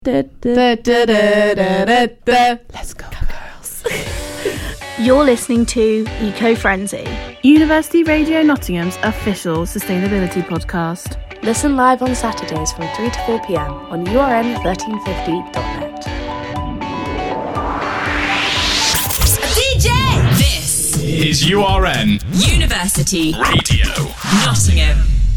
Let's go, girls. You're listening to Eco Frenzy, University Radio Nottingham's official sustainability podcast. Listen live on Saturdays from 3 to 4 p.m. on urn1350.net. DJ! This is URN University Radio Nottingham.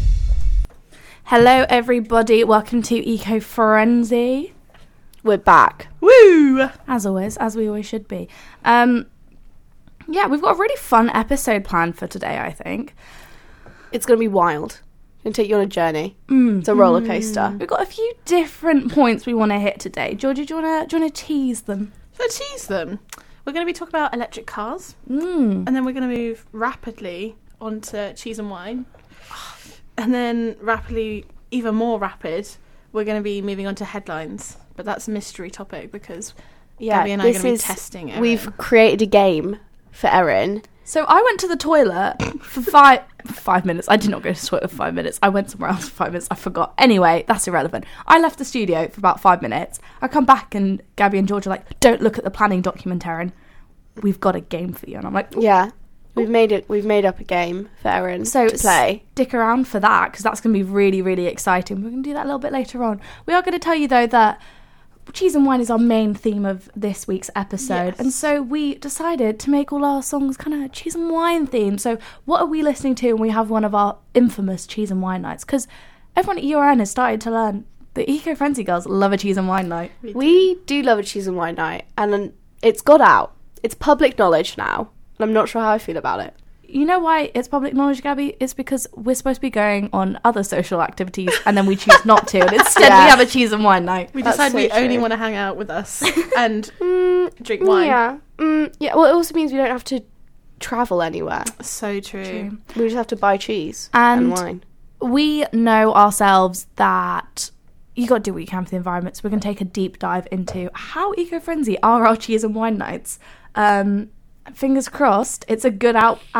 Hello everybody, welcome to Eco Frenzy. We're back. Woo! As always, as we always should be. Yeah, we've got a really fun episode planned for today, I think. It's going to be wild. It's going to take you on a journey. It's a roller coaster. We've got a few different points we want to hit today. Georgie, do you want to tease them? So tease them. We're going to be talking about electric cars. And then we're going to move rapidly onto cheese and wine. And then rapidly, even more rapid, we're going to be moving on to headlines. But that's a mystery topic because Gabby and I are going to be testing it. We've created a game for Erin. So I went to the toilet for 5 minutes. I did not go to the toilet for 5 minutes. I went somewhere else for 5 minutes. I forgot. Anyway, that's irrelevant. I left the studio for about 5 minutes. I come back and Gabby and George are like, don't look at the planning document, Erin. We've got a game for you. And I'm like, yeah, we've made up a game for Erin to play. Stick around for that because that's going to be really, really exciting. We're going to do that a little bit later on. We are going to tell you, though, that cheese and wine is our main theme of this week's episode. Yes. And so we decided to make all our songs kind of cheese and wine themed. So what are we listening to when we have one of our infamous cheese and wine nights? Because everyone at URN has started to learn the Eco Frenzy girls love a cheese and wine night. We do love a cheese and wine night. And it's got out. It's public knowledge now. And I'm not sure how I feel about it. You know why it's public knowledge, Gabby? It's because we're supposed to be going on other social activities and then we choose not to. And instead we have a cheese and wine night. We That's decide so we true. only want to hang out with us and drink wine. Yeah. Yeah, well, it also means we don't have to travel anywhere. So true. We just have to buy cheese And and wine. we know ourselves that you got to do what you can for the environment. So we're going to take a deep dive into how eco-friendly are our cheese and wine nights. Fingers crossed, it's a good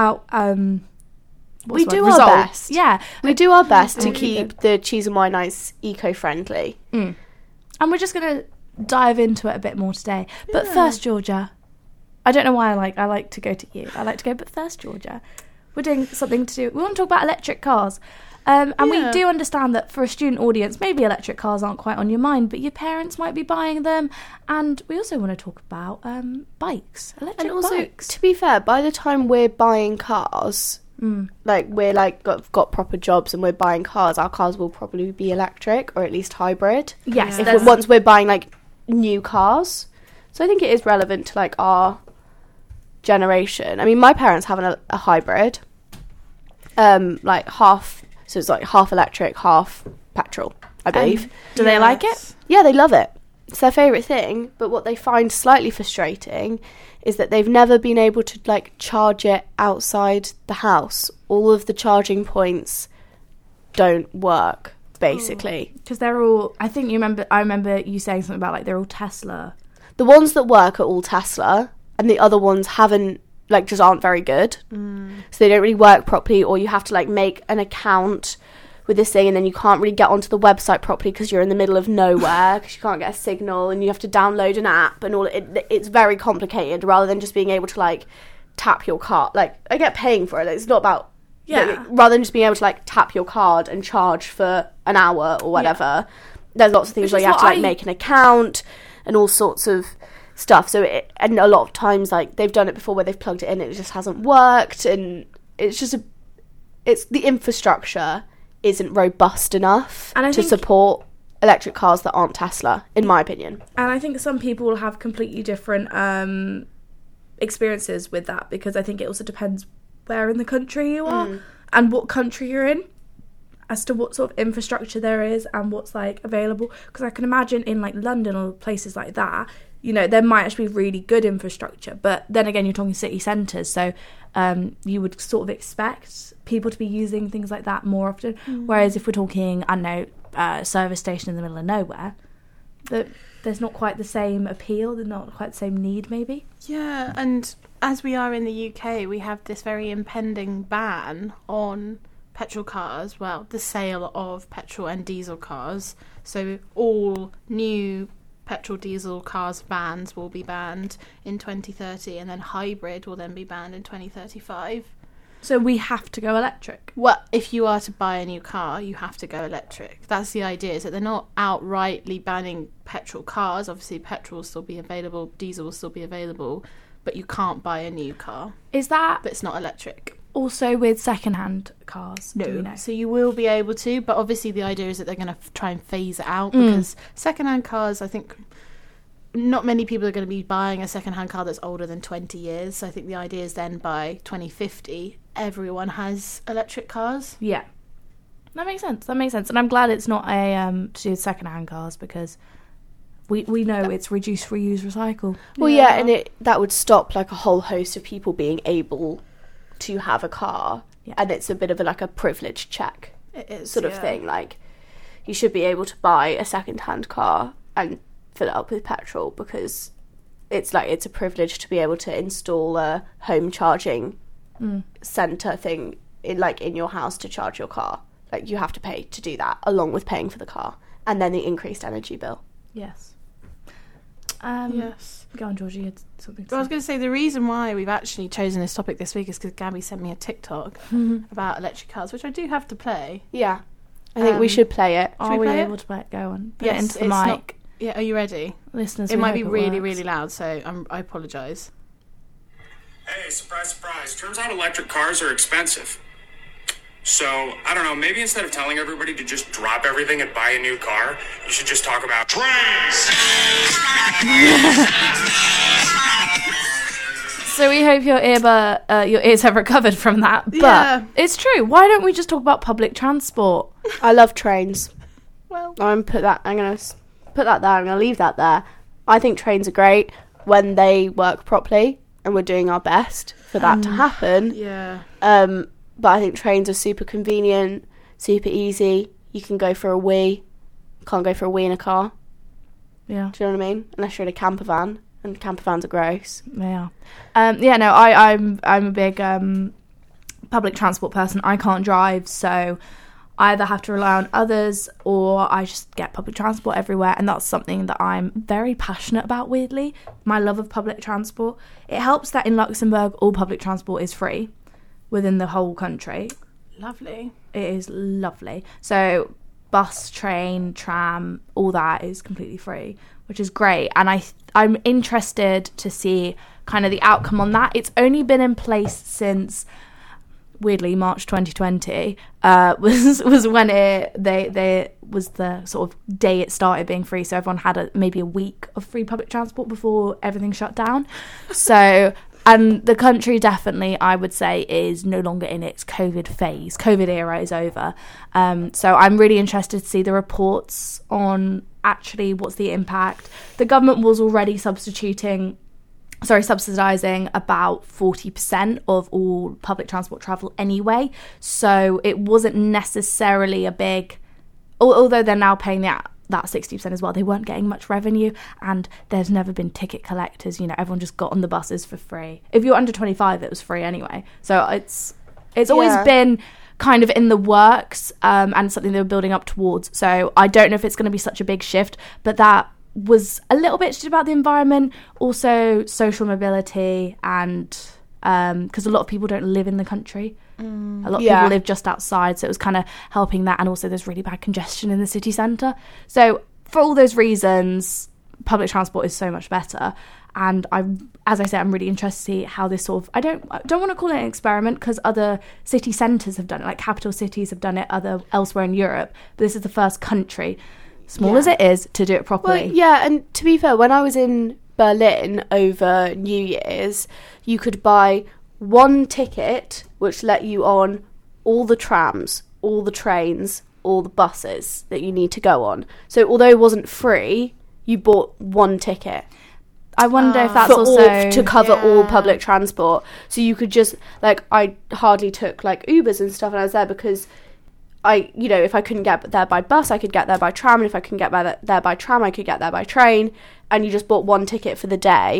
We do result. our best. Yeah. We do our best to really keep the cheese and wine nights eco-friendly. And we're just going to dive into it a bit more today. But first, Georgia, I don't know why I like to go to you. I like to go, but first, Georgia, we're doing something to do. We want to talk about electric cars. And we do understand that for a student audience, maybe electric cars aren't quite on your mind, but your parents might be buying them. And we also want to talk about bikes, electric And also, bikes. to be fair, by the time we're buying cars, like we're got proper jobs and we're buying cars, our cars will probably be electric or at least hybrid. Yes, Once we're buying like new cars. So I think it is relevant to like our generation. I mean, my parents have a hybrid, like half. So it's like half electric, half petrol, I believe. Do they like it? Yeah, they love it. It's their favourite thing. But what they find slightly frustrating is that they've never been able to like charge it outside the house. All of the charging points don't work, basically. Because they're all, I remember you saying something about like they're all Tesla. The ones that work are all Tesla, and the other ones just aren't very good. So they don't really work properly, or you have to like make an account with this thing and then you can't really get onto the website properly because you're in the middle of nowhere because you can't get a signal, and you have to download an app and all. It's very complicated rather than just being able to like tap your card. Like, I get paying for it. It's not about rather than just being able to like tap your card and charge for an hour or whatever. There's lots of things where you have to like make an account and all sorts of stuff. So and a lot of times like they've done it before where they've plugged it in and it just hasn't worked, and it's just it's the infrastructure isn't robust enough to support electric cars that aren't Tesla, in my opinion. And I think some people will have completely different experiences with that, because I think it also depends where in the country you are and what country you're in as to what sort of infrastructure there is and what's like available. Because I can imagine in like London or places like that, you know, there might actually be really good infrastructure, but then again, you're talking city centres, so you would sort of expect people to be using things like that more often. Whereas if we're talking, I don't know, a service station in the middle of nowhere, there's not quite the same appeal, there's not quite the same need, maybe. Yeah, and as we are in the UK, we have this very impending ban on petrol cars, well, the sale of petrol and diesel cars. So all new petrol diesel cars vans will be banned in 2030, and then hybrid will then be banned in 2035. So we have to go electric. Well, if you are to buy a new car, you have to go electric. That's the idea, is that they're not outrightly banning petrol cars. Obviously, petrol will still be available, diesel will still be available, but you can't buy a new car. Is that But it's not electric. also with second-hand cars? Do we know? So you will be able to, but obviously the idea is that they're going to try and phase it out, because second-hand cars, I think not many people are going to be buying a second-hand car that's older than 20 years. So I think the idea is then by 2050, everyone has electric cars. Yeah. That makes sense. And I'm glad it's not a to do with second-hand cars, because we know it's reduce, reuse, recycle. Well, yeah, and that would stop like a whole host of people being able to have a car, and it's a bit of a privilege check It is, sort of thing. Like, you should be able to buy a second-hand car and fill it up with petrol, because it's a privilege to be able to install a home charging centre thing in your house to charge your car. Like, you have to pay to do that, along with paying for the car, and then the increased energy bill. Yes. Yes. Go on, Georgie. You had something to Well, I was say. going to say the reason why we've actually chosen this topic this week is because Gabby sent me a TikTok about electric cars, which I do have to play. Yeah. I think we should play it. Are we we play able it? to play it? Go on. Yes, Get into the it's mic. not- Yeah, are you ready? Listeners, It we might hope be really, works. really loud, so I apologise. Hey, surprise, surprise. Turns out electric cars are expensive. So, I don't know, maybe instead of telling everybody to just drop everything and buy a new car, you should just talk about trains. So we hope your ears have recovered from that. But Yeah. it's true. Why don't we just talk about public transport? I love trains. Well, I'm gonna put that there. I'm gonna leave that there. I think trains are great when they work properly, and we're doing our best for that to happen. yeah. But I think trains are super convenient, super easy. You can go for a wee. Can't go for a wee in a car. Yeah. Do you know what I mean? Unless you're in a camper van, and camper vans are gross. Yeah. I'm a big public transport person. I can't drive, so I either have to rely on others or I just get public transport everywhere, and that's something that I'm very passionate about, weirdly. My love of public transport. It helps that in Luxembourg all public transport is free within the whole country. Lovely. It is lovely. So bus, train, tram, all that is completely free, which is great. And I'm interested to see kind of the outcome on that. It's only been in place since, weirdly, March 2020 was when they was the sort of day it started being free. So everyone had maybe a week of free public transport before everything shut down. So. And the country definitely, I would say, is no longer in its COVID phase. COVID era is over. So I'm really interested to see the reports on actually what's the impact. The government was already subsidising about 40% of all public transport travel anyway. So it wasn't necessarily a big... Although they're now paying that 60% as well, they weren't getting much revenue, and there's never been ticket collectors. You know, everyone just got on the buses for free. If you're under 25, it was free anyway. So it's always been kind of in the works, and something they were building up towards. So I don't know if it's going to be such a big shift, but that was a little bit about the environment, also social mobility, and because a lot of people don't live in the country. A lot of people live just outside, so it was kind of helping that, and also there's really bad congestion in the city centre. So for all those reasons, public transport is so much better, and as I say, I'm really interested to see how this sort of, I don't want to call it an experiment, because other city centres have done it, like capital cities have done it elsewhere in Europe, but this is the first country, small as it is, to do it properly. Well, yeah, and to be fair, when I was in Berlin over New Year's, you could buy one ticket which let you on all the trams, all the trains, all the buses that you need to go on. So although it wasn't free, you bought one ticket I wonder if that's to cover all public transport. So you could just, I hardly took Ubers and stuff when I was there, because if I couldn't get there by bus, I could get there by tram, and if I couldn't get there by tram, I could get there by train, and you just bought one ticket for the day,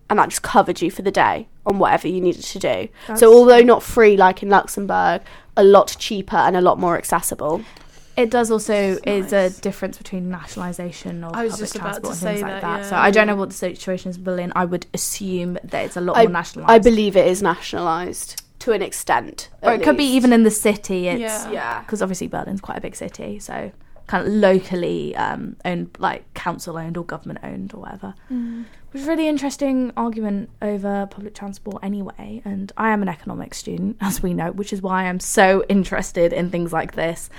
and that just covered you for the day on whatever you needed to do. So although not free like in Luxembourg, a lot cheaper and a lot more accessible. It does also is a difference between nationalisation of public transport and things like that. yeah. So I don't know what the situation is in Berlin. I would assume that it's a lot more nationalised. I believe it is nationalised to an extent. Or it could be even in the city. It's Yeah. because obviously Berlin's quite a big city, so kind of locally owned, like council owned or government owned or whatever. Which is a really interesting argument over public transport anyway. And I am an economics student, as we know, which is why I'm so interested in things like this.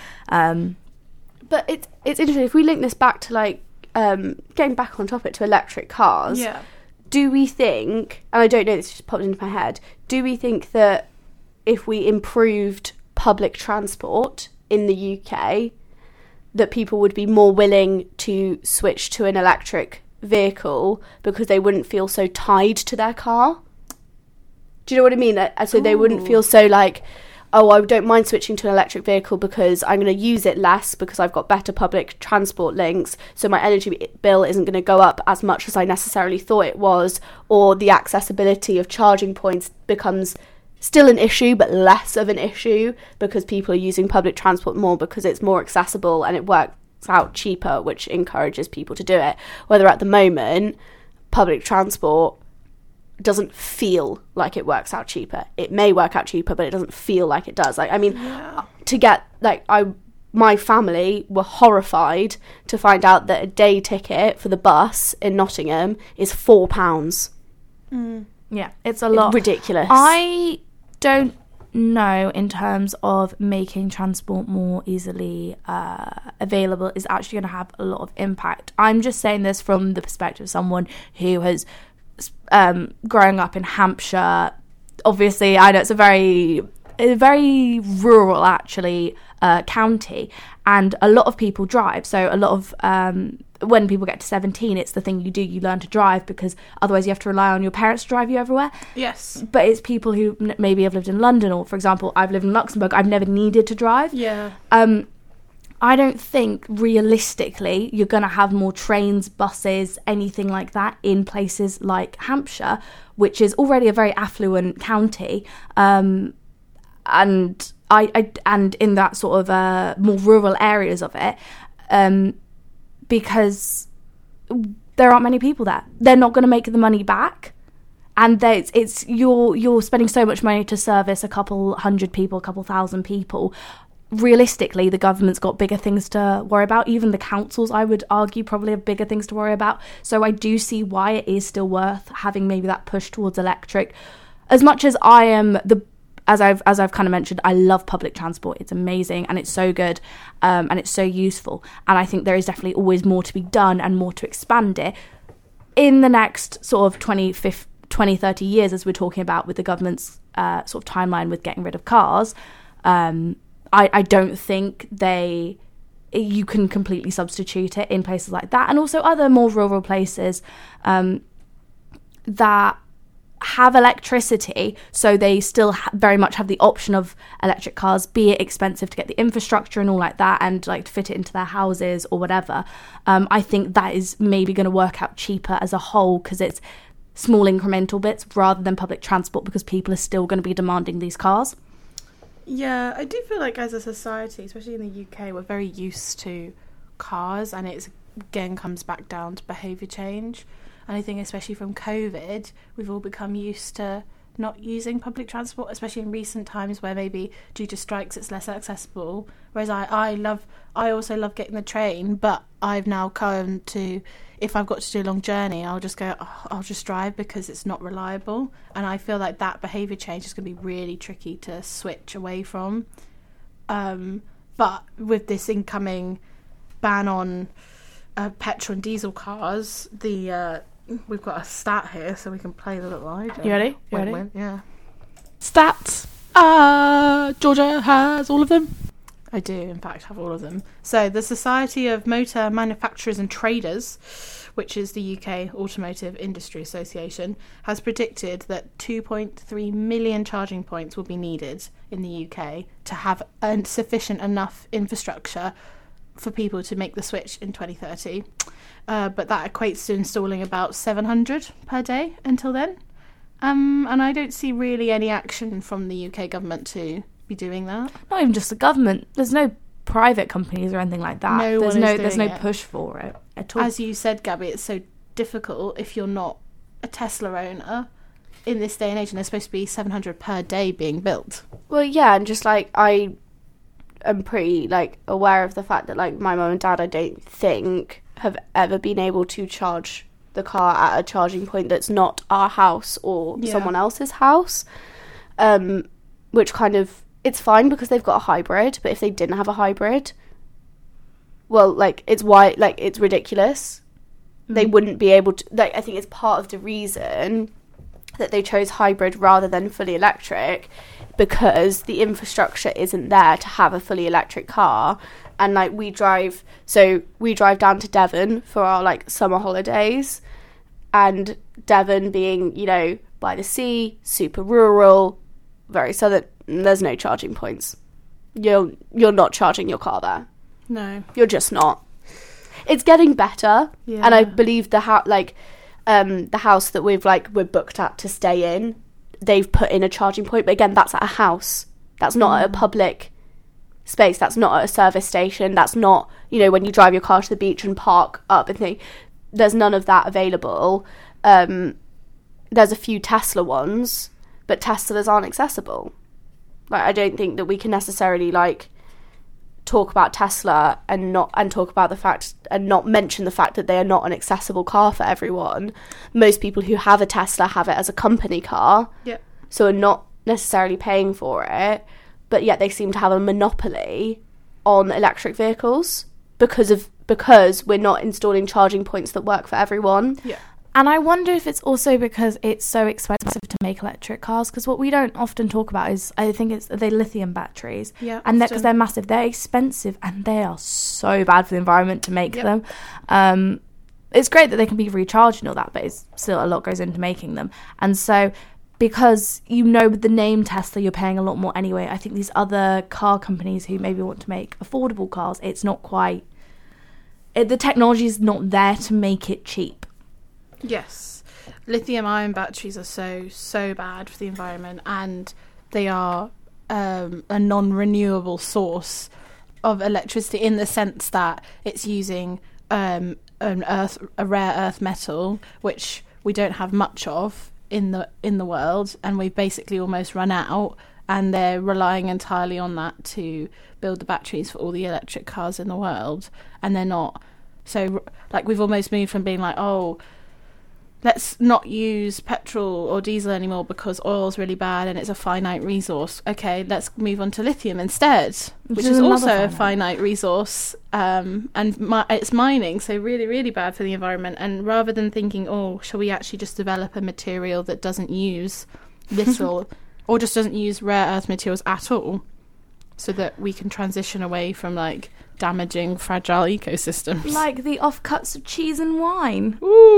But it's interesting if we link this back to like getting back on topic to electric cars. Yeah. Do we think, and I don't know, this just popped into my head, do we think that if we improved public transport in the UK, that people would be more willing to switch to an electric vehicle because they wouldn't feel so tied to their car? Do you know what I mean? So they wouldn't feel so like, oh, I don't mind switching to an electric vehicle because I'm going to use it less because I've got better public transport links, so my energy bill isn't going to go up as much as I necessarily thought it was, or the accessibility of charging points becomes still an issue but less of an issue because people are using public transport more because it's more accessible and it works out cheaper, which encourages people to do it. Whether at the moment public transport doesn't feel like it works out cheaper. It may work out cheaper, but it doesn't feel like it does. Like, I mean, to get like my family were horrified to find out that a day ticket for the bus in Nottingham is £4. Yeah, it's a lot. Ridiculous. I don't know in terms of making transport more easily available is actually going to have a lot of impact. I'm just saying this from the perspective of someone who has growing up in Hampshire. Obviously, I know it's a very rural actually county, and a lot of people drive. So a lot of when people get to 17, it's the thing you do. You learn to drive because otherwise you have to rely on your parents to drive you everywhere. Yes. But it's people who maybe have lived in London, or for example, I've lived in Luxembourg. I've never needed to drive. Yeah. I don't think realistically you're going to have more trains, buses, anything like that in places like Hampshire, which is already a very affluent county, and in that sort of more rural areas of it, because there aren't many people there. They're not going to make the money back, and you're spending so much money to service a couple hundred people, a couple thousand people. Realistically, the government's got bigger things to worry about. Even the councils, I would argue, probably have bigger things to worry about. So I do see why it is still worth having maybe that push towards electric. As much as I am as I've kind of mentioned, I love public transport. It's amazing and it's so good, and it's so useful. And I think there is definitely always more to be done and more to expand it in the next sort of 20, 30 years, as we're talking about with the government's sort of timeline with getting rid of cars. I don't think you can completely substitute it in places like that, and also other more rural places that have electricity, so they still very much have the option of electric cars, be it expensive to get the infrastructure and all like that, and like to fit it into their houses or whatever. I think that is maybe going to work out cheaper as a whole because it's small incremental bits rather than public transport, because people are still going to be demanding these cars. Yeah, I do feel like as a society, especially in the UK, we're very used to cars, and it again comes back down to behaviour change. And I think especially from COVID, we've all become used to not using public transport, especially in recent times where maybe due to strikes it's less accessible. Whereas I also love getting the train, but I've now come to, if I've got to do a long journey, I'll just drive because it's not reliable. And I feel like that behaviour change is going to be really tricky to switch away from. But with this incoming ban on petrol and diesel cars, we've got a stat here, so we can play the little item. You ready? Yeah. Stats. Georgia has all of them. I do, in fact, have all of them. So the Society of Motor Manufacturers and Traders, which is the UK Automotive Industry Association, has predicted that 2.3 million charging points will be needed in the UK to have sufficient enough infrastructure for people to make the switch in 2030. But that equates to installing about 700 per day until then. And I don't see really any action from the UK government to be doing that. Not even just the government. There's no private companies or anything like that. There's no push for it at all. As you said, Gabby, it's so difficult if you're not a Tesla owner in this day and age, and there's supposed to be 700 per day being built. Well, yeah, and just like I am pretty like aware of the fact that like my mum and dad, I don't think, have ever been able to charge the car at a charging point that's not our house or someone else's house, which kind of, it's fine because they've got a hybrid, but if they didn't have a hybrid, well, like it's ridiculous. They wouldn't be able to, like, I think it's part of the reason that they chose hybrid rather than fully electric, because the infrastructure isn't there to have a fully electric car. And like we drive down to Devon for our like summer holidays, and Devon being, you know, by the sea, super rural, very southern, there's no charging points. You're not charging your car there. No, you're just not. It's getting better, and I believe the house that we're booked at to stay in, they've put in a charging point. But again, that's at a house. That's not at a public space. That's not at a service station. That's not, you know, when you drive your car to the beach and park up and think. There's none of that available. There's a few Tesla ones, but Teslas aren't accessible. Like, I don't think that we can necessarily like talk about Tesla and talk about the fact and not mention the fact that they are not an accessible car for everyone. Most people who have a Tesla have it as a company car, so are not necessarily paying for it, but yet they seem to have a monopoly on electric vehicles because we're not installing charging points that work for everyone. And I wonder if it's also because it's so expensive to make electric cars, because what we don't often talk about is, I think it's the lithium batteries. And because they're massive, they're expensive, and they are so bad for the environment to make them. It's great that they can be recharged and all that, but it's still a lot goes into making them. And so, because, you know, with the name Tesla, you're paying a lot more anyway. I think these other car companies who maybe want to make affordable cars, it's not quite... the technology is not there to make it cheap. Yes. Lithium-ion batteries are so bad for the environment, and they are a non-renewable source of electricity in the sense that it's using a rare earth metal, which we don't have much of in the world, and we've basically almost run out, and they're relying entirely on that to build the batteries for all the electric cars in the world, and they're not. So, like, we've almost moved from being like, oh, let's not use petrol or diesel anymore because oil's really bad and it's a finite resource. Okay, let's move on to lithium instead, which is also a finite resource, and it's mining, so really, really bad for the environment. And rather than thinking, oh, shall we actually just develop a material that doesn't use little or just doesn't use rare earth materials at all, so that we can transition away from, like, damaging fragile ecosystems. Like the offcuts of cheese and wine.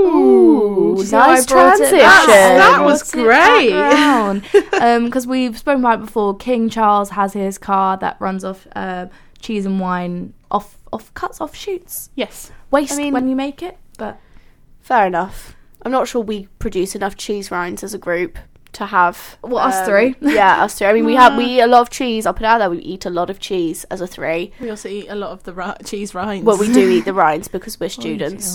Ooh, nice transition. That was great. Because we've spoken about it before, King Charles has his car that runs off cheese and wine offshoots. Yes. Waste when you make it, but... Fair enough. I'm not sure we produce enough cheese rinds as a group to have... us three? Yeah, us three. I mean, we eat a lot of cheese. I'll put it out there, we eat a lot of cheese as a three. We also eat a lot of the cheese rinds. Well, we do eat the rinds because we're students.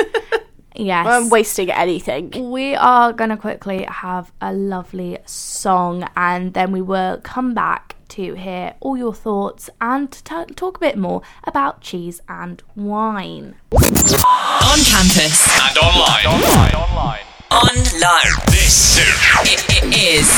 Yes. I'm wasting anything. We are going to quickly have a lovely song, and then we will come back to hear all your thoughts and talk a bit more about cheese and wine. On campus. And online. This is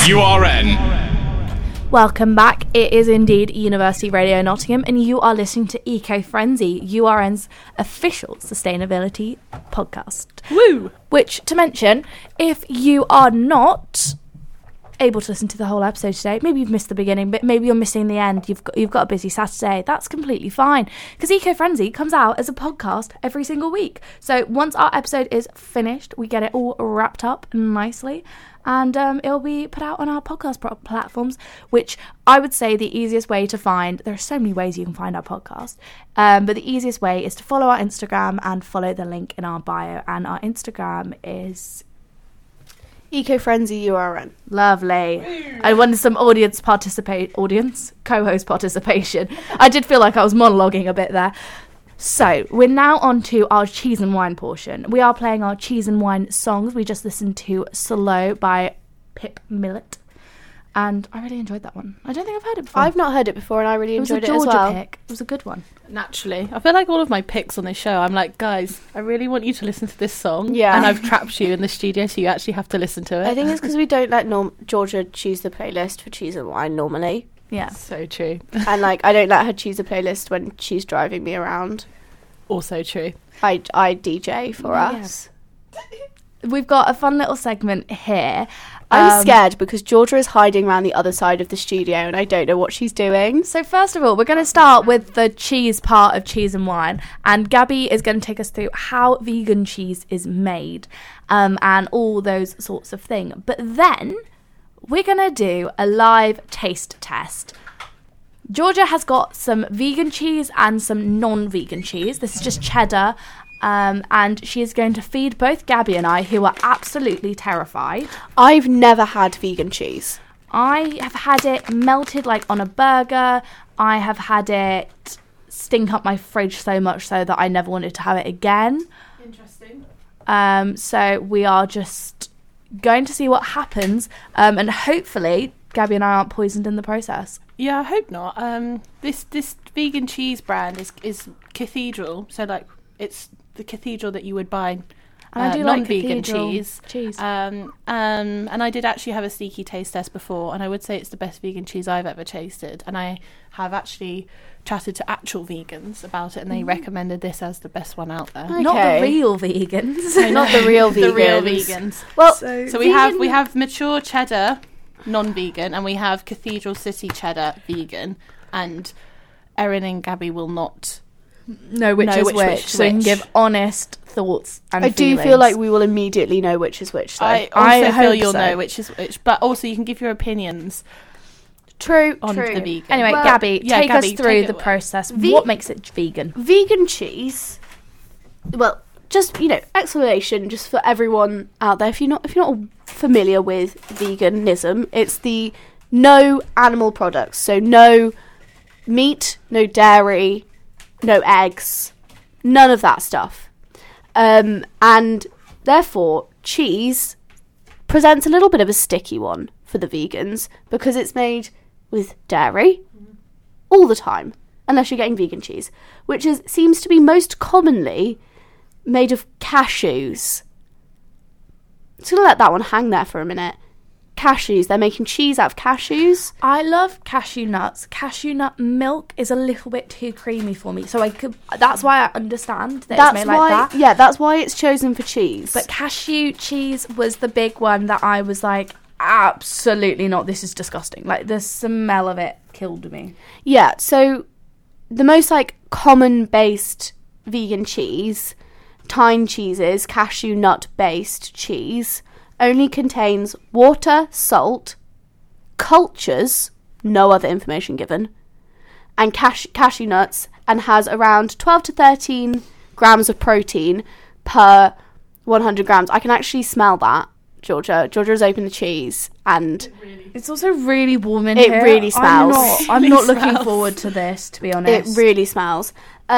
URN. Welcome back. It is indeed University Radio Nottingham, and you are listening to Eco Frenzy, URN's official sustainability podcast. Woo! Which, to mention, if you are not able to listen to the whole episode today, maybe you've missed the beginning, but maybe you're missing the end, you've got a busy Saturday, that's completely fine, because Eco Frenzy comes out as a podcast every single week. So once our episode is finished, we get it all wrapped up nicely, and it'll be put out on our podcast platforms, which I would say the easiest way to find, there are so many ways you can find our podcast, but the easiest way is to follow our Instagram and follow the link in our bio, and our Instagram is Eco Frenzy URN. lovely. I wanted some co-host participation. I did feel like I was monologuing a bit there. So, we're now on to our cheese and wine portion. We are playing our cheese and wine songs. We just listened to Slow by Pip Millet, and I really enjoyed that one. I don't think I've heard it before. I've not heard it before, and I really enjoyed it was a as Georgia well. pick. It was a good one. Naturally. I feel like all of my picks on this show, I'm like, guys, I really want you to listen to this song. Yeah. And I've trapped you in the studio, so you actually have to listen to it. I think it's because we don't let Georgia choose the playlist for cheese and wine normally. Yeah. So true. And like, I don't let her choose a playlist when she's driving me around. Also true. I DJ for us. We've got a fun little segment here. I'm scared because Georgia is hiding around the other side of the studio and I don't know what she's doing. So first of all, we're going to start with the cheese part of cheese and wine, and Gabby is going to take us through how vegan cheese is made, and all those sorts of things. But then we're going to do a live taste test. Georgia has got some vegan cheese and some non-vegan cheese. This is just cheddar. And she is going to feed both Gabby and I, who are absolutely terrified. I've never had vegan cheese. I have had it melted like on a burger. I have had it stink up my fridge so much so that I never wanted to have it again. Interesting. So we are just going to see what happens, and hopefully Gabby and I aren't poisoned in the process. Yeah, I hope not. This vegan cheese brand is Cathedral, so like it's the Cathedral that you would buy. And I do like non-vegan Cathedral cheese. And I did actually have a sneaky taste test before, and I would say it's the best vegan cheese I've ever tasted. And I have actually chatted to actual vegans about it, and they recommended this as the best one out there. Okay. Not the real vegans. No, Not the real vegans. The real vegans. Well, So we have mature cheddar non-vegan, and we have Cathedral City cheddar vegan, and Erin and Gabby will not know which is which, so you can give honest thoughts and I do feel like we will immediately know which is which, though. I also feel hope you'll so. know which is which, but also you can give your opinions True. on the vegan. Anyway, Well, Gabby, yeah, take Gabby, us through take it the away. process. What makes it vegan? Vegan cheese, well, just, explanation just for everyone out there, if you're not familiar with veganism, it's the no animal products, so no meat, no dairy, no eggs, none of that stuff, and therefore cheese presents a little bit of a sticky one for the vegans because it's made with dairy all the time, unless you're getting vegan cheese, which seems to be most commonly made of cashews. Just gonna let that one hang there for a minute. Cashews, they're making cheese out of cashews. I love cashew nuts. Cashew nut milk is a little bit too creamy for me, so that's why I understand that it's made like that. Yeah, that's why it's chosen for cheese. But cashew cheese was the big one that I was like, absolutely not, this is disgusting. Like, the smell of it killed me. yeah, so the most common based vegan cheese, Tyne cheeses, cashew nut based cheese, only contains water, salt, cultures, no other information given, and cashew nuts, and has around 12 to 13 grams of protein per 100 grams. I can actually smell that, Georgia. Georgia's opened the cheese, and It's also really warm in It here. really smells. I'm not looking forward to this, to be honest. it really smells.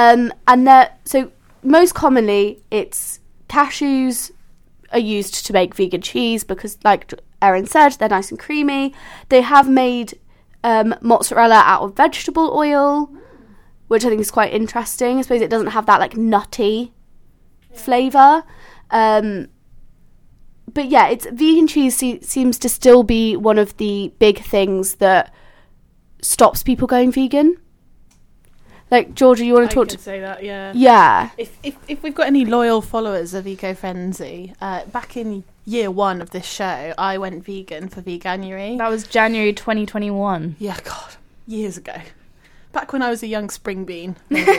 So most commonly, it's cashews are used to make vegan cheese because, like Erin said, they're nice and creamy. They have made mozzarella out of vegetable oil, which I think is quite interesting. I suppose it doesn't have that nutty flavour. But yeah, it's vegan cheese seems to still be one of the big things that stops people going vegan. Like, Georgia, you want to talk to... say that, yeah. Yeah. If we've got any loyal followers of Eco Frenzy, back in year one of this show, I went vegan for Veganuary. That was January 2021. Yeah, God, years ago. Back when I was a young spring bean, maybe.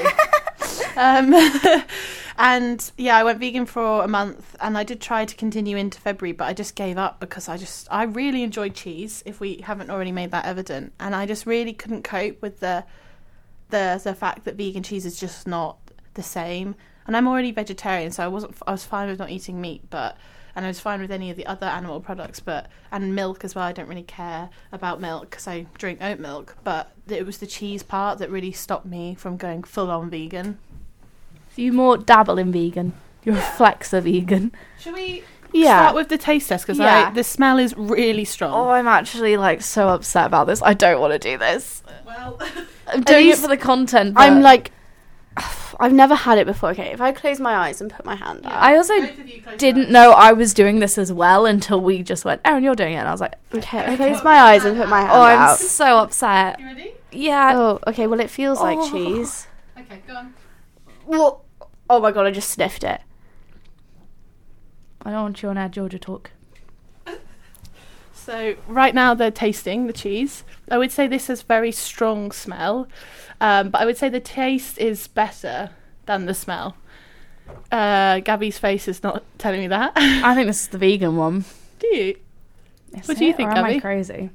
And yeah, I went vegan for a month, and I did try to continue into February, but I just gave up because I really enjoyed cheese, if we haven't already made that evident, and I just really couldn't cope with the fact that vegan cheese is just not the same. And I'm already vegetarian, so I was fine with not eating meat, and I was fine with any of the other animal products, and milk as well. I don't really care about milk because I drink oat milk, but it was the cheese part that really stopped me from going full on vegan. So you more dabble in vegan. You're a flexer vegan. Should we Yeah. start with the taste test? Because Yeah. the smell is really strong. Oh, I'm actually like so upset about this. I don't want to do this. Well, I'm doing it least for the content. I'm but- like, I've never had it before. Okay, if I close my eyes and put my hand out. I also didn't know I was doing this as well until we just went, Erin, you're doing it. And I was like, Okay, I close my eyes and put my hand oh, I'm out. so upset. You ready? Yeah. Oh, okay, well, it feels like Oh. cheese. Okay, go on. Well, oh my god, I just sniffed it. I don't want you on our Georgia talk. So right now they're tasting the cheese. I would say this has very strong smell, but I would say the taste is better than the smell. Gabby's face is not telling me that. I think this is the vegan one. Do you? Is What do you it, think, or am I Gabby? crazy?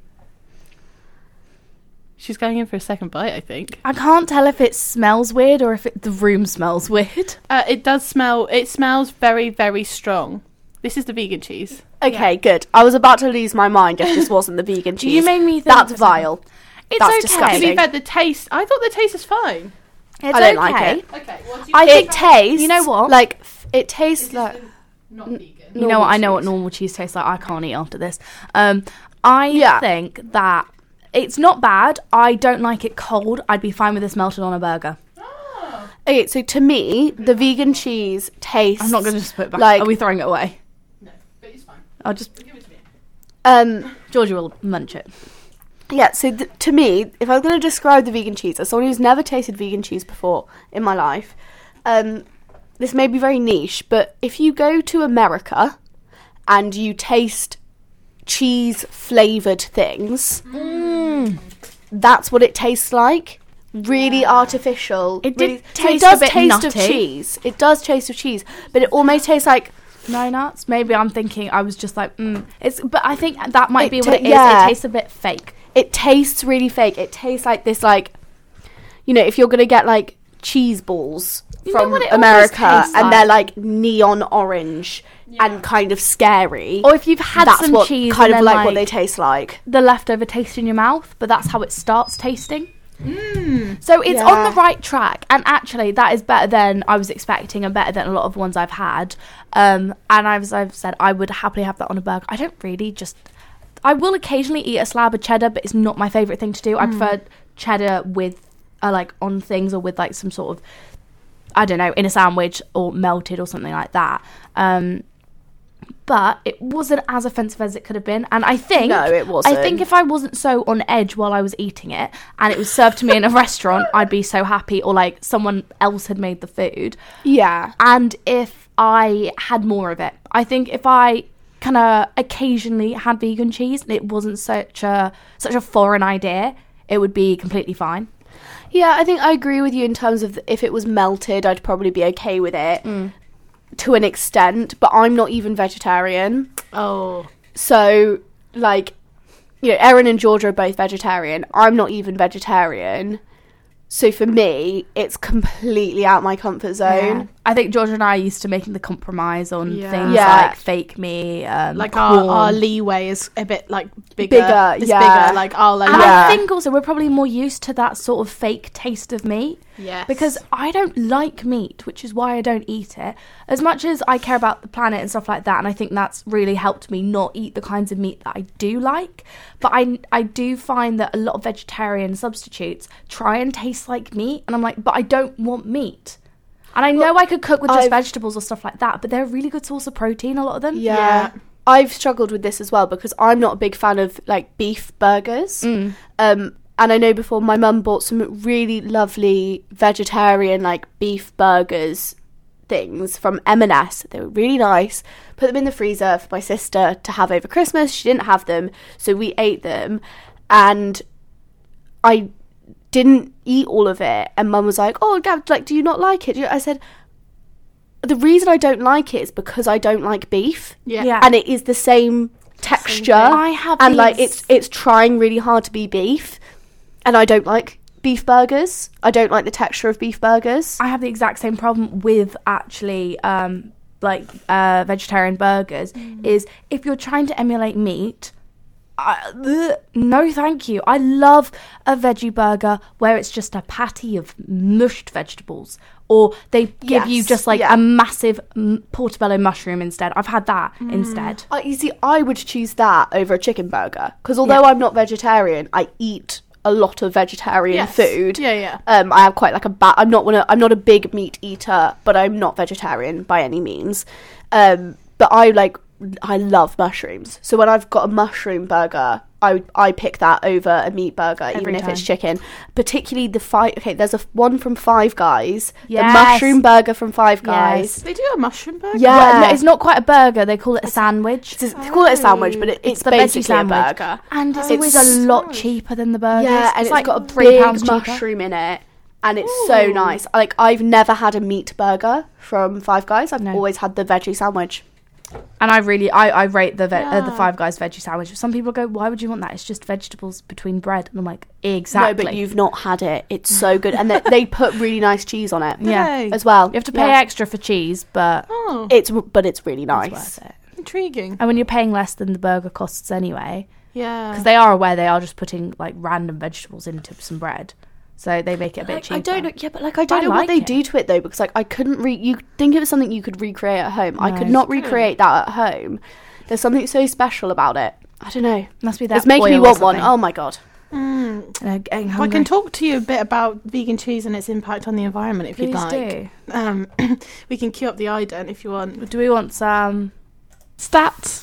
She's going in for a second bite, I think. I can't tell if it smells weird or if the room smells weird. It does smell. It smells very, very strong. This is the vegan cheese. Okay, good. I was about to lose my mind if this wasn't the vegan cheese. You made me think That's for a second. vile. It's That's okay. To disgusting. be fair, the taste. I thought the taste is fine. It's I don't okay. like it. Okay. What do It tastes. You know what? Like it tastes like. not vegan? You know normal what? I know what cheese. normal cheese tastes like. I can't eat after this. I Yeah. think that it's not bad. I don't like it cold. I'd be fine with this melted on a burger. Okay, so to me, the vegan cheese tastes. I'm not going to just put it back. Like- Are we throwing it away? No, but it's fine. I'll just... Give it to me. Georgia will munch it. Yeah, so to me, if I was going to describe the vegan cheese as someone who's never tasted vegan cheese before in my life, this may be very niche, but if you go to America and you taste cheese-flavoured things, that's what it tastes like. Really artificial. It did really, taste it does a bit taste of nutty. cheese. It does taste of cheese, but it almost tastes like... No nuts? Maybe I'm thinking I was just like, It's, but I think that might It be what ta- it is. yeah. It tastes a bit fake. It tastes really fake. It tastes like this, like, you know, if you're going to get, like, cheese balls You know from what it almost America tastes and they're, like? like, neon orange and kind of scary. Or if you've had that's some what cheese kind and of then, like what they taste like. the leftover taste in your mouth, but that's how it starts tasting. So it's Yeah. on the right track, and actually that is better than I was expecting and better than a lot of ones I've had. And as I've said, I would happily have that on a burger. I don't really I will occasionally eat a slab of cheddar, but it's not my favourite thing to do. I prefer cheddar with like on things or with like some sort of, I don't know, in a sandwich or melted or something like that. But it wasn't as offensive as it could have been, and I think No, it wasn't. I think if I wasn't so on edge while I was eating it, and it was served to me in a restaurant, I'd be so happy. Or like someone else had made the food, Yeah. and if I had more of it, I think if I kind of occasionally had vegan cheese and it wasn't such a foreign idea, it would be completely fine. Yeah, I think I agree with you in terms of if it was melted, I'd probably be okay with it to an extent, but I'm not even vegetarian. Oh. So, like, you know, Erin and Georgia are both vegetarian. I'm not even vegetarian. So for me, it's completely out my comfort zone. I think Georgia and I are used to making the compromise on Yeah. things Yeah. like fake meat, Like corn. our leeway is a bit like bigger. Bigger, It's yeah. bigger. Like our like And Yeah. I think also we're probably more used to that sort of fake taste of meat. Yes. Because I don't like meat, which is why I don't eat it. As much as I care about the planet and stuff like that, and I think that's really helped me not eat the kinds of meat that I do like. But I do find that a lot of vegetarian substitutes try and taste like meat, and I'm like, but I don't want meat. And I know I could cook with just I've- vegetables or stuff like that, but they're a really good source of protein, a lot of them. Yeah. I've struggled with this as well because I'm not a big fan of like beef burgers. And I know before my mum bought some really lovely vegetarian like beef burgers things from M&S. They were really nice. Put them in the freezer for my sister to have over Christmas. She didn't have them, so we ate them. And I didn't eat all of it. And Mum was like, oh, Gab, like, do you not like it? I said, the reason I don't like it is because I don't like beef. Yeah. And it is the same texture. I have and like these- it's trying really hard to be beef. And I don't like beef burgers. I don't like the texture of beef burgers. I have the exact same problem with actually vegetarian burgers. Is if you're trying to emulate meat, no thank you. I love a veggie burger where it's just a patty of mushed vegetables, or they give you just like a massive portobello mushroom instead. I've had that instead. You see, I would choose that over a chicken burger, because although I'm not vegetarian, I eat a lot of vegetarian food. Yeah. I have quite like I'm not a big meat eater, but I'm not vegetarian by any means. But I love mushrooms. So when I've got a mushroom burger, I pick that over a meat burger, even if it's chicken. Particularly there's one from Five Guys. Yes. The mushroom burger from Five Guys. They do a mushroom burger? Yeah. Well, no, it's not quite a burger. They call it a sandwich. They call it a sandwich, but it's the basically veggie sandwich. a burger. And it's always a lot cheaper than the burgers. Yeah, and it's like got a £3 big cheaper. mushroom in it. And it's so nice. Like, I've never had a meat burger from Five Guys. I've always had the veggie sandwich. And I rate the Five Guys veggie sandwich. Some people go, why would you want that? It's just vegetables between bread. And I'm like, exactly. No, but you've not had it. It's so good. And they put really nice cheese on it. Yeah. As well. You have to pay extra for cheese, but It's really nice. it's worth it. Intriguing. And when you're paying less than the burger costs anyway, Yeah. because they are aware they are just putting like random vegetables into some bread, so they make it a bit cheaper. I don't know. Yeah, but I don't know what like they it. do to it though, because I couldn't you think it was something you could recreate at home. I No. could not recreate that at home. There's something so special about it. I don't know. Must be that It's making oil me or want one. something. Oh my god. Getting I hungry. can talk to you a bit about vegan cheese and its impact on the environment if you'd Please like. do. We can cue up the ident if you want. Do we want some? Stats.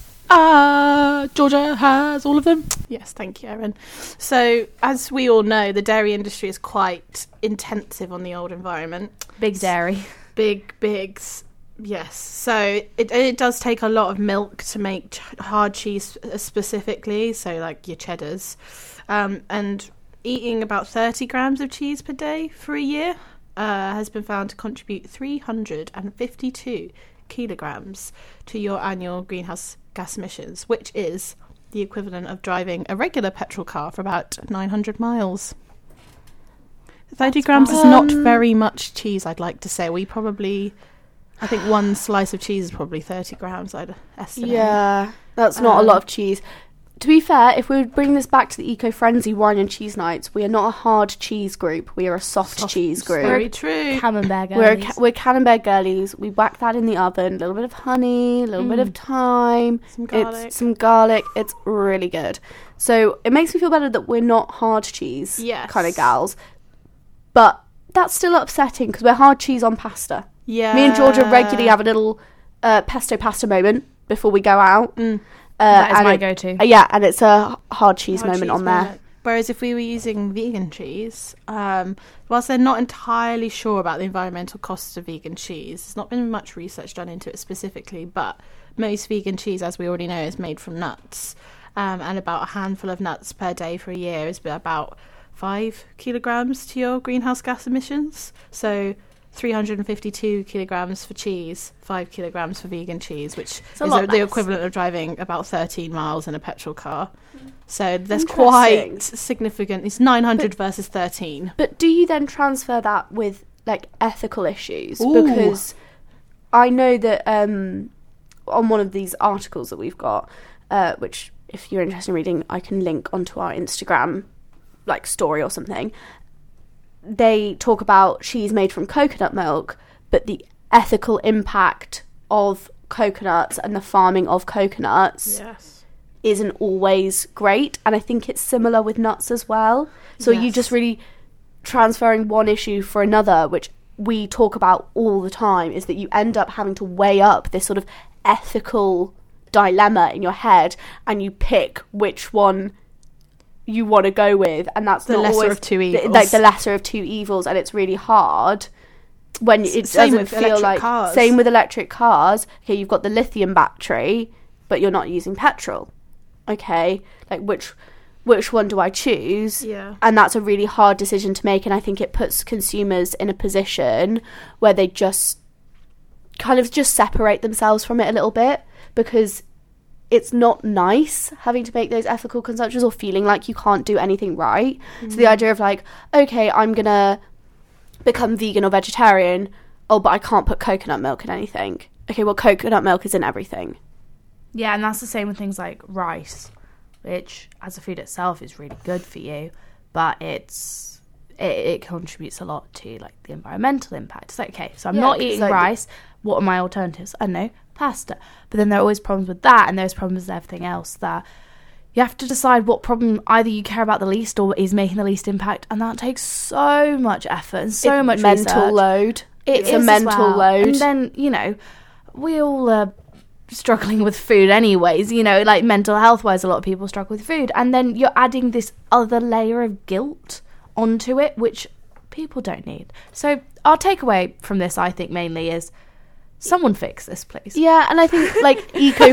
Georgia has all of them. Yes, thank you, Erin. So, as we all know, the dairy industry is quite intensive on the old environment. Big dairy. Bigs. Yes. So it does take a lot of milk to make hard cheese specifically. So like your cheddars, and eating about 30 grams of cheese per day for a year has been found to contribute 352 kilograms to your annual greenhouse gas emissions, which is the equivalent of driving a regular petrol car for about 900 miles. 30 grams is not very much cheese, I'd like to say. I think one slice of cheese is probably 30 grams, I'd estimate. Yeah, that's not a lot of cheese. To be fair, if we bring this back to the eco-friendly wine and cheese nights, we are not a hard cheese group. We are a soft cheese group. Very true. Camembert We're girlies. we're Camembert girlies. We whack that in the oven, a little bit of honey, a little bit of thyme, Some garlic. It's some garlic. It's really good. So it makes me feel better that we're not hard cheese Yes. kind of gals. But that's still upsetting because we're hard cheese on pasta. Yeah. Me and Georgia regularly have a little pesto pasta moment before we go out. That is and my go-to. Yeah, and it's a hard cheese Hard moment cheese on there. moment. Whereas if we were using vegan cheese, whilst they're not entirely sure about the environmental costs of vegan cheese, there's not been much research done into it specifically, but most vegan cheese, as we already know, is made from nuts. And about a handful of nuts per day for a year is about 5 kilograms to your greenhouse gas emissions. So 352 kilograms for cheese, 5 kilograms for vegan cheese, which is the equivalent of driving about 13 miles in a petrol car. So there's quite significant. It's 900 versus 13. But do you then transfer that with like ethical issues? Ooh. Because I know that on one of these articles that we've got, which if you're interested in reading, I can link onto our Instagram like story or something. They talk about cheese made from coconut milk, but the ethical impact of coconuts and the farming of coconuts isn't always great. And I think it's similar with nuts as well. So you just really transferring one issue for another, which we talk about all the time, is that you end up having to weigh up this sort of ethical dilemma in your head and you pick which one you want to go with, and that's The not lesser always of two evils. like the lesser of two evils, and it's really hard when it Same doesn't with feel electric like cars. same with electric cars. Okay, you've got the lithium battery, but you're not using petrol. Okay, like which one do I choose? Yeah. And that's a really hard decision to make, and I think it puts consumers in a position where they just kind of just separate themselves from it a little bit, because it's not nice having to make those ethical consumptions or feeling like you can't do anything right. So the idea of like, okay, I'm gonna become vegan or vegetarian, oh, but I can't put coconut milk in anything. Okay, well, coconut milk is in everything. Yeah, and that's the same with things like rice, which as a food itself is really good for you, but it contributes a lot to like the environmental impact. It's like, okay, so I'm not eating rice. What are my alternatives? I don't know, pasta. But then there are always problems with that, and there's problems with everything else that you have to decide what problem either you care about the least or is making the least impact, and that takes so much effort and so much mental research. Load. It's a is as mental well. load. And then, you know, we all are struggling with food anyways, you know, like mental health wise, a lot of people struggle with food, and then you're adding this other layer of guilt onto it, which people don't need. So our takeaway from this, I think, mainly is someone fix this, please. Yeah, and I think like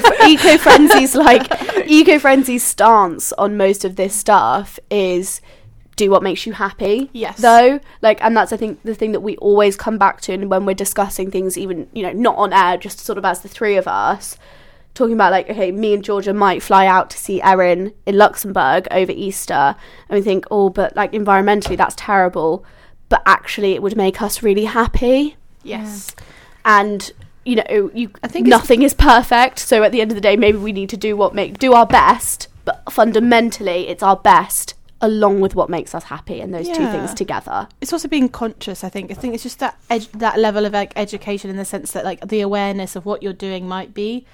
Eco-Frenzy's stance on most of this stuff is do what makes you happy. Yes. Though, like, and that's I think the thing that we always come back to, and when we're discussing things, even, you know, not on air, just sort of as the three of us talking about, like, okay, me and Georgia might fly out to see Erin in Luxembourg over Easter, and we think, oh, but like environmentally that's terrible, but actually it would make us really happy. Yes. And you know, I think nothing is perfect, so at the end of the day maybe we need to do our best, but fundamentally it's our best along with what makes us happy, and those two things together. It's also being conscious, I think it's just that that level of like education, in the sense that like the awareness of what you're doing might be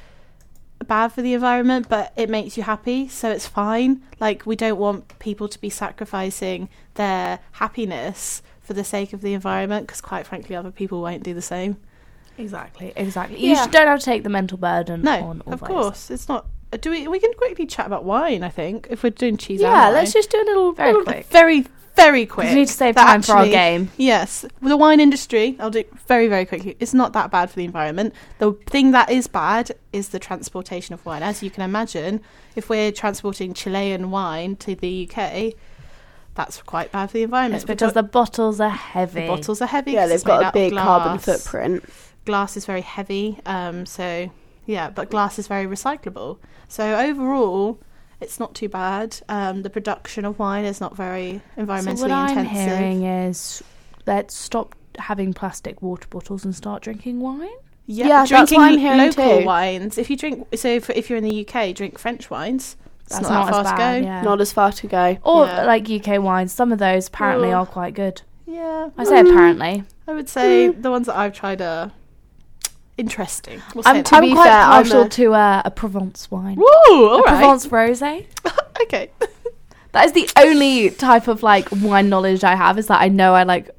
bad for the environment, but it makes you happy, so it's fine. Like, we don't want people to be sacrificing their happiness for the sake of the environment, because quite frankly other people won't do the same. Exactly. You don't have to take the mental burden No, on all of those. course. It's not. We can quickly chat about wine, I think, if we're doing cheese and Yeah, wine. let's just do a little Very quick. Very, very quick. We need to save That time for our actually- game. Yes. With the wine industry, I'll do it very, very quickly. It's not that bad for the environment. The thing that is bad is the transportation of wine. As you can imagine, if we're transporting Chilean wine to the UK, that's quite bad for the environment. It's because the bottles are heavy. The bottles are heavy. Yeah, 'cause they've it's made got a out of big carbon glass. footprint. Glass is very heavy, so yeah, but glass is very recyclable. So overall, it's not too bad. The production of wine is not very environmentally So what I'm intensive. hearing is, let's stop having plastic water bottles and start drinking wine. Yeah, that's drinking what I'm hearing local too. wines. If you drink, so if you're in the UK, drink French wines. It's That's not that far as to bad, go. yeah. Not as far to go. Or Yeah. like UK wines. Some of those apparently Ugh. are quite good. Yeah, I say apparently. I would say the ones that I've tried are interesting. We'll say I'm that. be quite fair, I'm partial a- to a Provence wine. Woo! All a right. Provence rosé. Okay. That is the only type of like wine knowledge I have, is that I know I like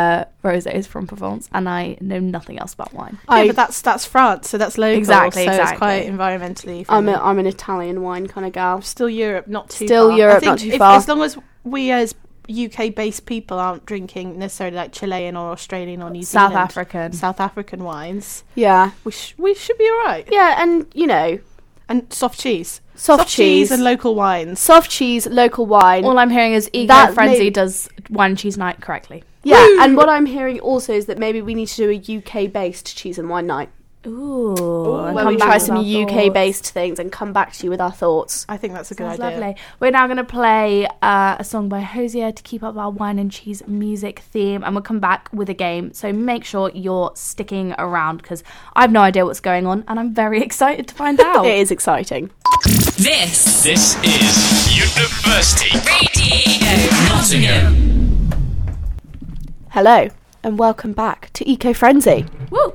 rosés from Provence, and I know nothing else about wine. Yeah, but that's France, so that's local. Exactly, so exactly. it's quite environmentally I'm friendly. an Italian wine kind of gal. Still Europe, not too Still far. Europe, I think not too far. As long as we as UK-based people aren't drinking necessarily like Chilean or Australian or New South Zealand, South African wines, Yeah. we should be all right. Yeah, and you know, And soft cheese. soft cheese and local wines. soft cheese, local wine. All I'm hearing is Eco That Frenzy may- does wine and cheese night correctly. Yeah, and what I'm hearing also is that maybe we need to do a UK-based cheese and wine night, Ooh. and where come we back try with some our thoughts. UK-based things and come back to you with our thoughts. I think that's a good Sounds idea. lovely. We're now going to play a song by Hosier to keep up our wine and cheese music theme, and we'll come back with a game. So make sure you're sticking around, because I have no idea what's going on, and I'm very excited to find out. It is exciting. This This is University Radio Nottingham. Hello, and welcome back to Eco Frenzy. Woo!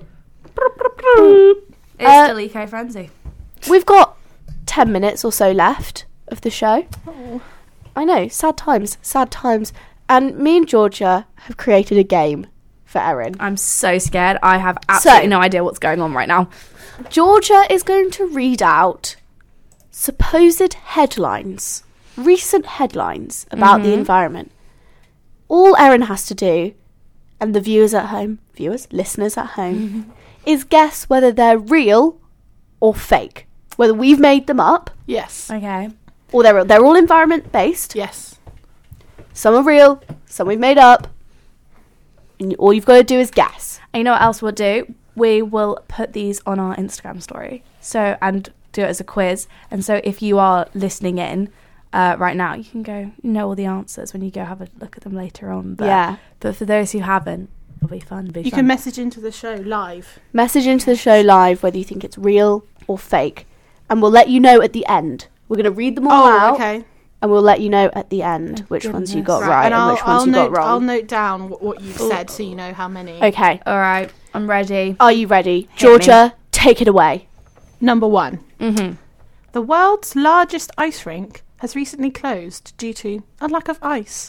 It's still Eco Frenzy. We've got 10 minutes or so left of the show. I know, sad times. And me and Georgia have created a game for Erin. I'm so scared. I have absolutely So- no idea what's going on right now. Georgia is going to read out supposed headlines, recent headlines about the environment. All Erin has to do and the listeners at home, is guess whether they're real or fake. Whether we've made them up, Yes. Okay. or they're all environment based. Yes. Some are real, some we've made up. And all you've got to do is guess. And you know what else we'll do? We will put these on our Instagram story. So, and do it as a quiz. And so if you are listening in right now, you can go, you know all the answers when you go have a look at them later on. But, Yeah. But for those who haven't, it'll be fun. You can message into the show live. Message into the show live whether you think it's real or fake. And we'll let you know at the end. We're going to read them all out. Okay. And we'll let you know at the end which ones you got right, and which ones you got wrong. I'll note down what you've said so you know how many. Okay. All right. I'm ready. Are you ready? Georgia, take it away. Number 1. Mm-hmm. The world's largest ice rink has recently closed due to a lack of ice.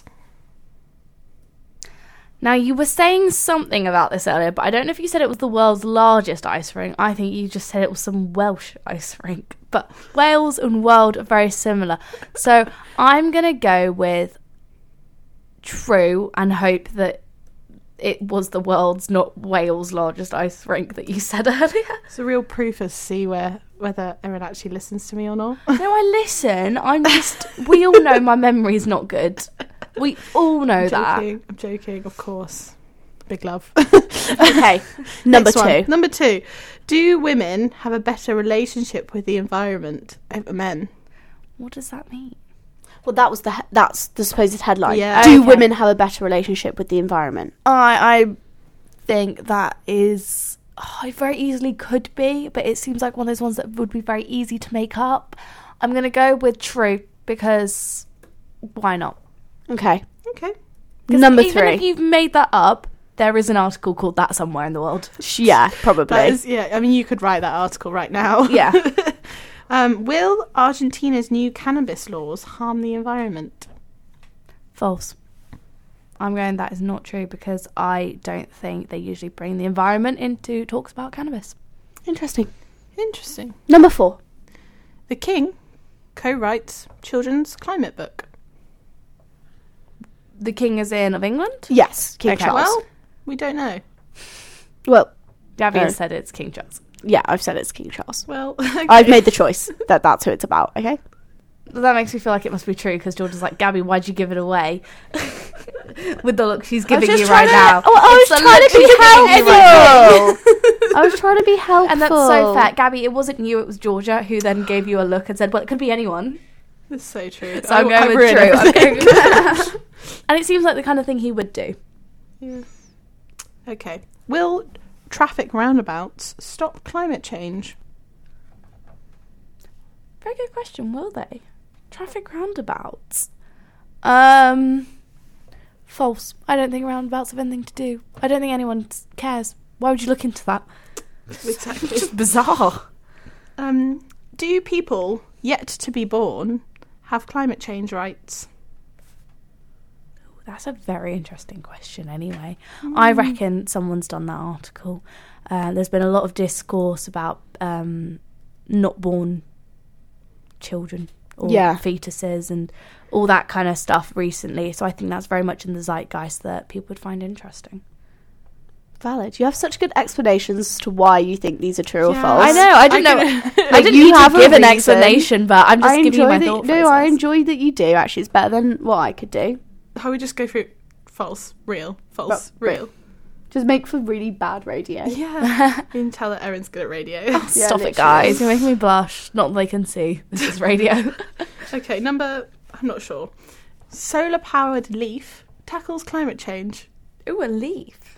Now, you were saying something about this earlier, but I don't know if you said it was the world's largest ice rink. I think you just said it was some Welsh ice rink. But Wales and world are very similar. So I'm going to go with true and hope that it was the world's, not Wales' largest ice rink that you said earlier. It's a real proof to see whether Erin actually listens to me or not. No, I listen. We all know my memory's not good. We all know that. I'm joking, of course. Big love. Okay. Number Next one. 2. Number 2. Do women have a better relationship with the environment over men? What does that mean? Well, that's the supposed headline. Yeah. Do Okay. women have a better relationship with the environment? I think that is... it very easily could be, but it seems like one of those ones that would be very easy to make up. I'm going to go with true, because why not? Okay. Okay. Number Even 3. if you've made that up, there is an article called that somewhere in the world. Yeah, probably. That is, I mean, you could write that article right now. Yeah. Will Argentina's new cannabis laws harm the environment? False. I'm going that is not true, because I don't think they usually bring the environment into talks about cannabis. Interesting. Interesting. Number 4. The King co-writes children's climate book. The King is in of England? Yes, King Okay. Charles. Well, we don't know. Well, Gabby No. has said it's King Charles. yeah, I've said it's King Charles. Well, I've made the choice that that's who it's about, okay? That makes me feel like it must be true, because George is like, Gabby, why'd you give it away? With the look she's giving you right now. I was It's the trying look to be she's giving you right helpful. I was trying to be helpful. And that's so fair. Gabby, it wasn't you, it was Georgia, who then gave you a look and said, well, it could be anyone. That's so true. So I'm going with ruined true. I'm everything. going with And it seems like the kind of thing he would do. Yeah. Okay. Will traffic roundabouts stop climate change? Very good question, will they? Traffic roundabouts. False. I don't think roundabouts have anything to do. I don't think anyone cares. Why would you look into that? Exactly. It's just bizarre. Do people yet to be born have climate change rights? That's a very interesting question anyway. I reckon someone's done that article. There's been a lot of discourse about not born children or fetuses and all that kind of stuff recently. So I think that's very much in the zeitgeist that people would find interesting. Valid. You have such good explanations as to why you think these are true or Yeah. false. I know. I didn't know. I didn't you need have to a give an reason. explanation, but I'm just giving you my thought process. I enjoy that you do. Actually, it's better than what I could do. How we just go through false, real, false, But- real. Just make for really bad radio. Yeah. You can tell that Erin's good at radio. Stop literally. it, guys. You're making me blush. Not that they can see. This is radio. Okay, I'm not sure. Solar powered leaf tackles climate change. Ooh, a leaf.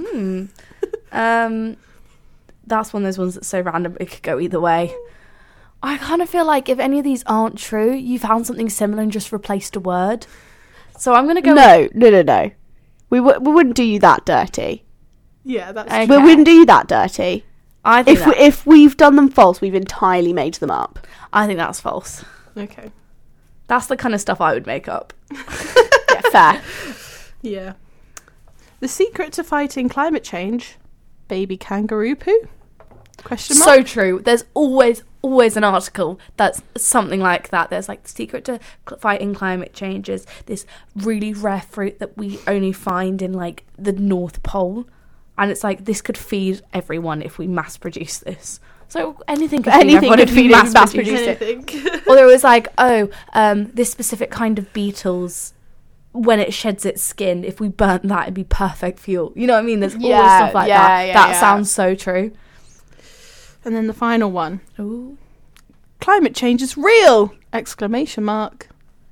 That's one of those ones that's so random it could go either way. I kind of feel like if any of these aren't true, you found something similar and just replaced a word. So I'm going to go No. We wouldn't do you that dirty. Yeah, that's Okay. We wouldn't do you that dirty. I think If we've done them false, we've entirely made them up. I think that's false. okay. That's the kind of stuff I would make up. Yeah, fair. Yeah. The secret to fighting climate change: baby kangaroo poo. Question mark? So true. There's always an article that's something like that. There's like the secret to fighting climate change is this really rare fruit that we only find in like the North Pole, and it's like this could feed everyone if we mass produce this. So anything could feed everyone if we mass produce it. Or there was like, this specific kind of beetles, when it sheds its skin, if we burnt that, it'd be perfect fuel. You know what I mean? There's always stuff like that. That sounds so true. And then the final one. Ooh. Climate change is real! Exclamation mark.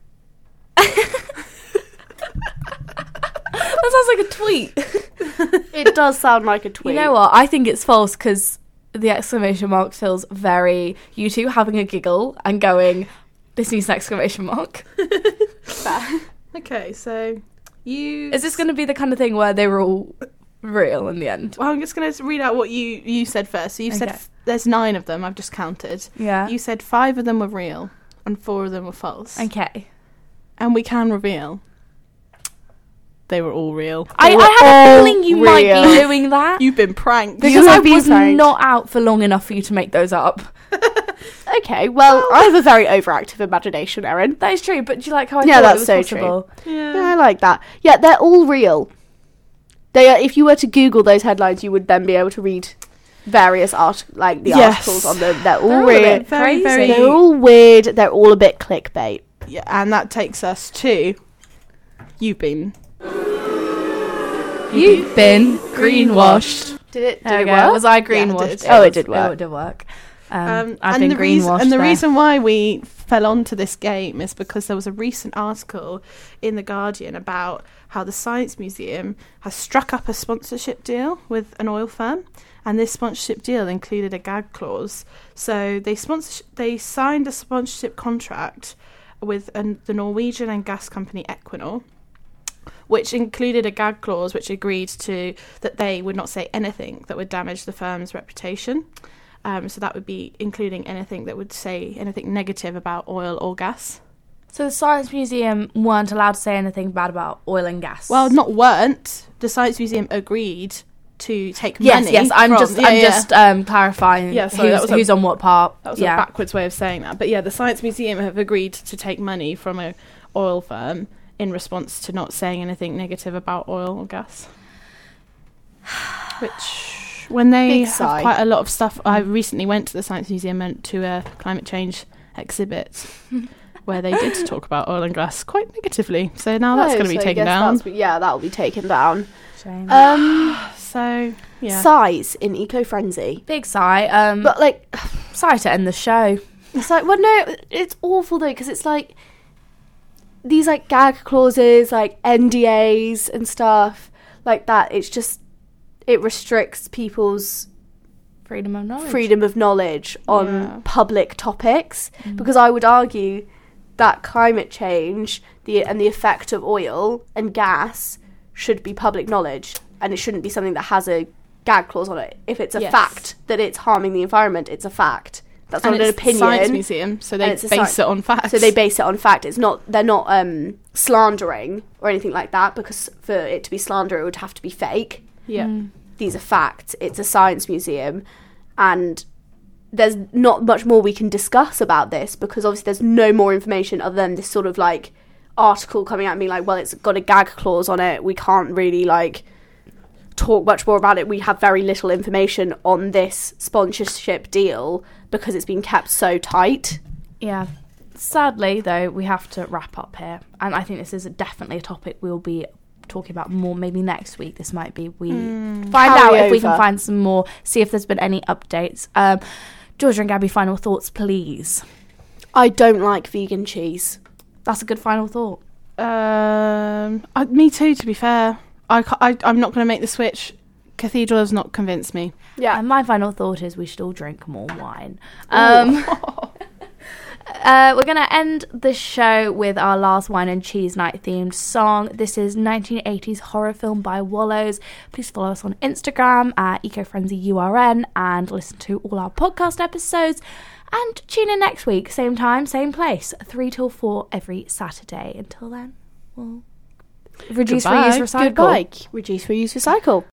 That sounds like a tweet. It does sound like a tweet. You know what? I think it's false because the exclamation mark feels very you two having a giggle and going, this needs an exclamation mark. Okay, so you... Is this going to be the kind of thing where they were all real in the end? Well, I'm just going to read out what you said first. So you said there's 9 of them, I've just counted. Yeah. You said 5 of them were real and 4 of them were false. Okay. And we can reveal they were all real. I have a feeling you might be doing that. You've been pranked. Because I was not out for long enough for you to make those up. Okay, well, I have a very overactive imagination, Erin. That is true, but do you like how I Yeah, thought that's it was so possible? true. Yeah, I like that. Yeah, they're all real. They are, if you were to Google those headlines, you would then be able to read various articles on them. They're all real. Very, very... They're all weird. They're all a bit clickbait. Yeah, and that takes us to... You've been greenwashed. Did it There we work? go. Was I Yeah, greenwashed? it did. Oh, it did work. It did work. and I've been greenwashed. And the there. reason why we fell onto this game is because there was a recent article in The Guardian about how the Science Museum has struck up a sponsorship deal with an oil firm, and this sponsorship deal included a gag clause. So they signed a sponsorship contract with the Norwegian and gas company Equinor, which included a gag clause which agreed to that they would not say anything that would damage the firm's reputation. So that would be including anything that would say anything negative about oil or gas. So the Science Museum weren't allowed to say anything bad about oil and gas? Well, not weren't. The Science Museum agreed to take money. Yes, I'm from, just clarifying who's on what part. That was a backwards way of saying that. But yeah, the Science Museum have agreed to take money from an oil firm in response to not saying anything negative about oil or gas. Which, when they Big have sigh. quite a lot of stuff... I recently went to the Science Museum and to a climate change exhibit where they did talk about oil and gas quite negatively. So now that's going to be taken down. That'll be taken down. Shame. So, yeah. Size in Eco-Frenzy. Big sigh. But, like... Sorry to end the show. It's like, well, no, it's awful, though, because it's like... These, like, gag clauses, like, NDAs and stuff like that, it's just... It restricts people's... Freedom of knowledge. on public topics, because I would argue that climate change and the effect of oil and gas should be public knowledge, and it shouldn't be something that has a gag clause on it. If it's a fact that it's harming the environment, it's a fact. That's not an opinion. Science Museum, so they base it on facts. So they base it on fact. It's not. They're not slandering or anything like that, because for it to be slander, it would have to be fake. Yeah. These are facts. It's a science museum, and there's not much more we can discuss about this, because obviously there's no more information other than this sort of like article coming at me like, well, it's got a gag clause on it, we can't really like talk much more about it. We have very little information on this sponsorship deal because it's been kept so tight. Yeah. Sadly, though, we have to wrap up here, and I think this is definitely a topic we'll be talking about more maybe next week. This might be find out if we can find some more, see if there's been any updates. Georgia and Gabby, final thoughts, please. I don't like vegan cheese. That's a good final thought. Me too, to be fair. I'm not going to make the switch. Cathedral has not convinced me. Yeah. And my final thought is we should all drink more wine. We're going to end the show with our last wine and cheese night themed song. This is 1980s horror film by Wallows. Please follow us on Instagram at EcoFrenzyURN and listen to all our podcast episodes. And tune in next week, same time, same place, 3 till 4 every Saturday. Until then, we'll reduce, reuse, recycle. Goodbye. Reduce, reuse, recycle.